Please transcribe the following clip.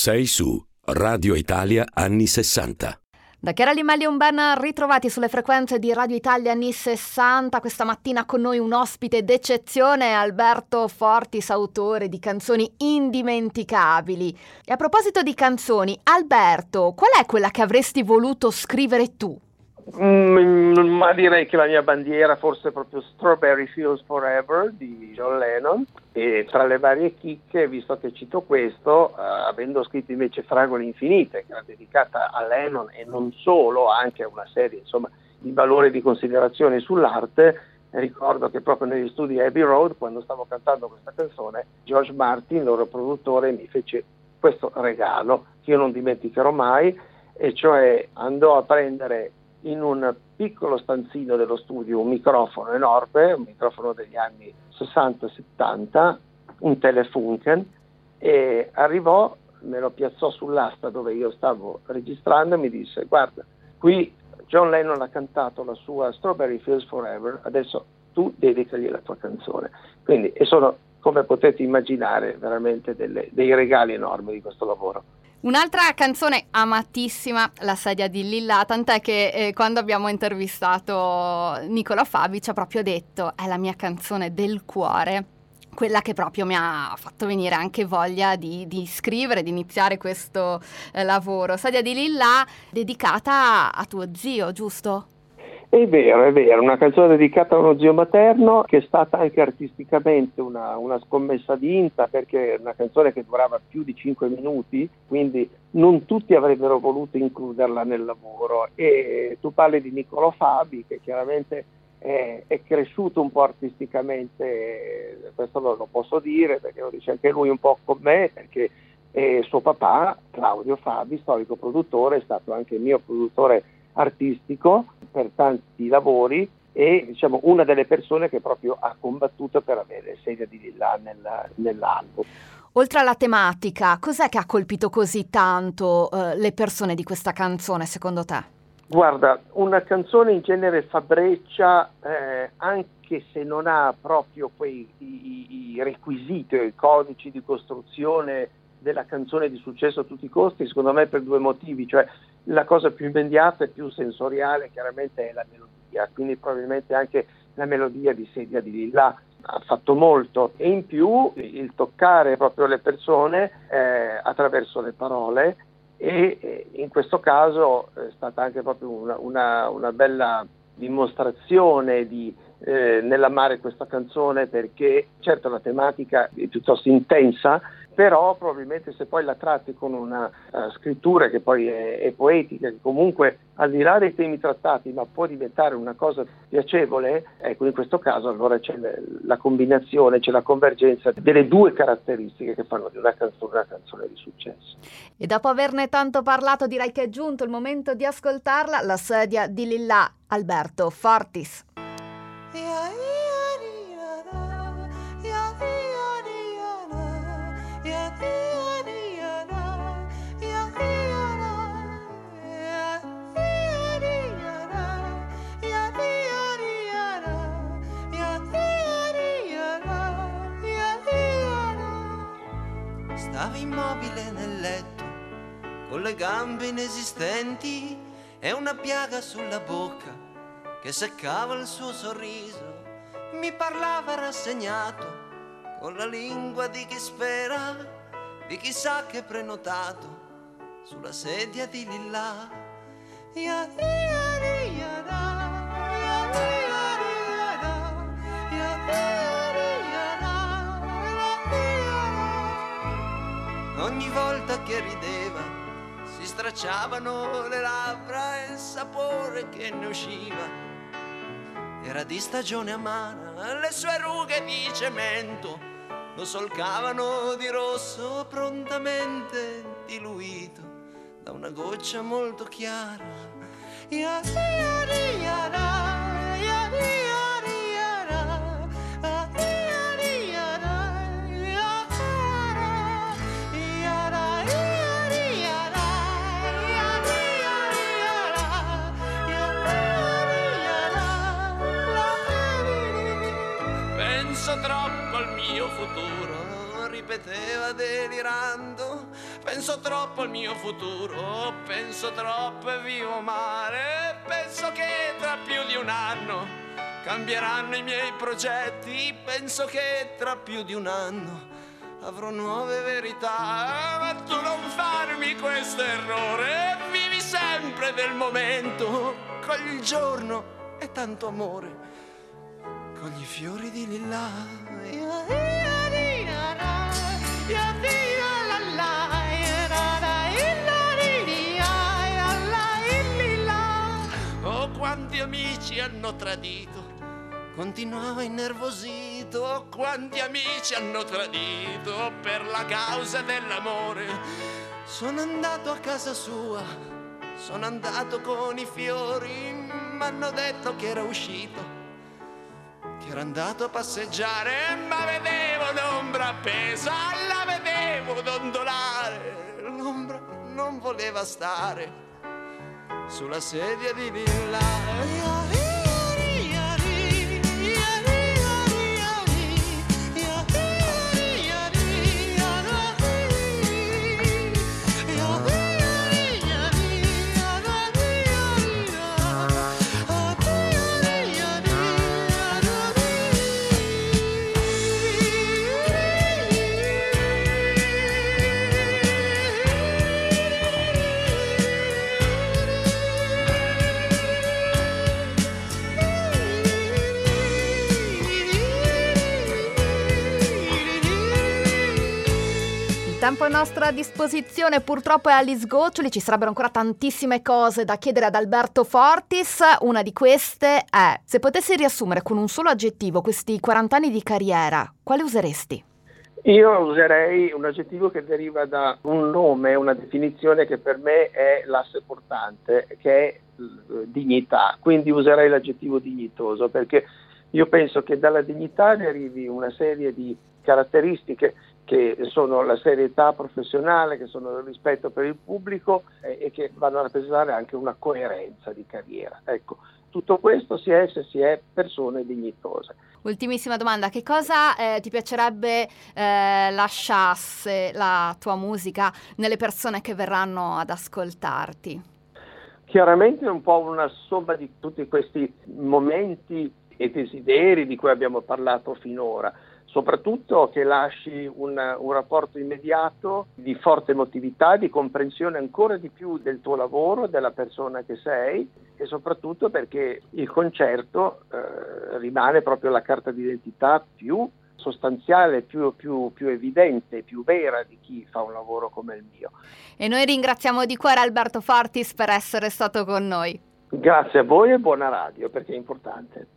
Sei su Radio Italia anni 60. Da Chiara Limelli un ben ritrovati sulle frequenze di Radio Italia anni 60. Questa mattina con noi un ospite d'eccezione, Alberto Fortis, autore di canzoni indimenticabili. E a proposito di canzoni, Alberto, qual è quella che avresti voluto scrivere tu? Ma direi che la mia bandiera forse è proprio Strawberry Fields Forever di John Lennon, e tra le varie chicche, visto che cito questo, avendo scritto invece Fragole Infinite, che era dedicata a Lennon e non solo, anche a una serie insomma di valori e di considerazioni sull'arte, ricordo che proprio negli studi Abbey Road, quando stavo cantando questa canzone, George Martin, loro produttore, mi fece questo regalo che io non dimenticherò mai, e cioè andò a prendere in un piccolo stanzino dello studio un microfono enorme, un microfono degli anni 60-70, un Telefunken, e arrivò, me lo piazzò sull'asta dove io stavo registrando e mi disse: guarda, qui John Lennon ha cantato la sua Strawberry Fields Forever, adesso tu dedicagli la tua canzone. Quindi, e sono, come potete immaginare, veramente dei regali enormi di questo lavoro. Un'altra canzone amatissima, La sedia di Lilla, tant'è che quando abbiamo intervistato Nicola Fabi ci ha proprio detto: è la mia canzone del cuore, quella che proprio mi ha fatto venire anche voglia di scrivere, di iniziare questo lavoro. Sedia di Lilla dedicata a tuo zio, giusto? È vero, una canzone dedicata a uno zio materno, che è stata anche artisticamente una scommessa vinta, perché è una canzone che durava più di 5 minuti, quindi non tutti avrebbero voluto includerla nel lavoro. E tu parli di Niccolò Fabi, che chiaramente è cresciuto un po' artisticamente, questo lo posso dire perché lo dice anche lui un po' con me, perché suo papà, Claudio Fabi, storico produttore, è stato anche mio produttore artistico per tanti lavori, e diciamo una delle persone che proprio ha combattuto per avere Sedia di Lilla nell'album. Oltre alla tematica, cos'è che ha colpito così tanto le persone di questa canzone, secondo te? Guarda, una canzone in genere fa breccia, anche se non ha proprio i requisiti o i codici di costruzione della canzone di successo a tutti i costi, secondo me per due motivi. Cioè, la cosa più immediata e più sensoriale chiaramente è la melodia, quindi probabilmente anche la melodia di Sedia di Lilla ha fatto molto, e in più il toccare proprio le persone attraverso le parole, e in questo caso è stata anche proprio una bella dimostrazione nell'amare questa canzone, perché certo la tematica è piuttosto intensa, però probabilmente se poi la tratti con una scrittura che poi è poetica, che comunque al di là dei temi trattati ma può diventare una cosa piacevole, ecco, in questo caso allora c'è la combinazione, c'è la convergenza delle due caratteristiche che fanno di una canzone di successo. E dopo averne tanto parlato, direi che è giunto il momento di ascoltarla, La sedia di Lilla, Alberto Fortis. Stava immobile nel letto, con le gambe inesistenti e una piaga sulla bocca che seccava il suo sorriso. Mi parlava rassegnato, con la lingua di chi spera, di chi sa che è prenotato sulla sedia di Lilla. Ogni volta che rideva si stracciavano le labbra e il sapore che ne usciva era di stagione amara. Le sue rughe di cemento lo solcavano di rosso, prontamente diluito da una goccia molto chiara. Penso troppo al mio futuro, ripeteva delirando, Penso troppo al mio futuro, penso troppo e vivo male. Penso che tra più di un anno cambieranno i miei progetti. Penso che tra più di un anno avrò nuove verità. Ma tu non farmi questo errore, vivi sempre del momento, cogli il giorno e tanto amore, cogli i fiori di lilla. Oh, quanti amici hanno tradito, continuava innervosito. Oh, quanti amici hanno tradito per la causa dell'amore. Sono andato a casa sua, sono andato con i fiori, m'hanno detto che era uscito, che era andato a passeggiare, ma vedevo l'ombra appesa, la vedevo dondolare. L'ombra non voleva stare sulla sedia di lilla. Il tempo a nostra disposizione purtroppo è agli sgoccioli, ci sarebbero ancora tantissime cose da chiedere ad Alberto Fortis. Una di queste è: se potessi riassumere con un solo aggettivo questi 40 anni di carriera, quale useresti? Io userei un aggettivo che deriva da un nome, una definizione che per me è l'asse portante, che è dignità. Quindi userei l'aggettivo dignitoso, perché io penso che dalla dignità derivi una serie di caratteristiche che sono la serietà professionale, che sono il rispetto per il pubblico e che vanno a rappresentare anche una coerenza di carriera. Ecco, tutto questo si è se si è persone dignitose. Ultimissima domanda: che cosa ti piacerebbe lasciasse la tua musica nelle persone che verranno ad ascoltarti? Chiaramente è un po' una somma di tutti questi momenti e desideri di cui abbiamo parlato finora. Soprattutto che lasci un rapporto immediato di forte emotività, di comprensione ancora di più del tuo lavoro, della persona che sei, e soprattutto perché il concerto rimane proprio la carta d'identità più sostanziale, più evidente, più vera di chi fa un lavoro come il mio. E noi ringraziamo di cuore Alberto Fortis per essere stato con noi. Grazie a voi e buona radio, perché è importante.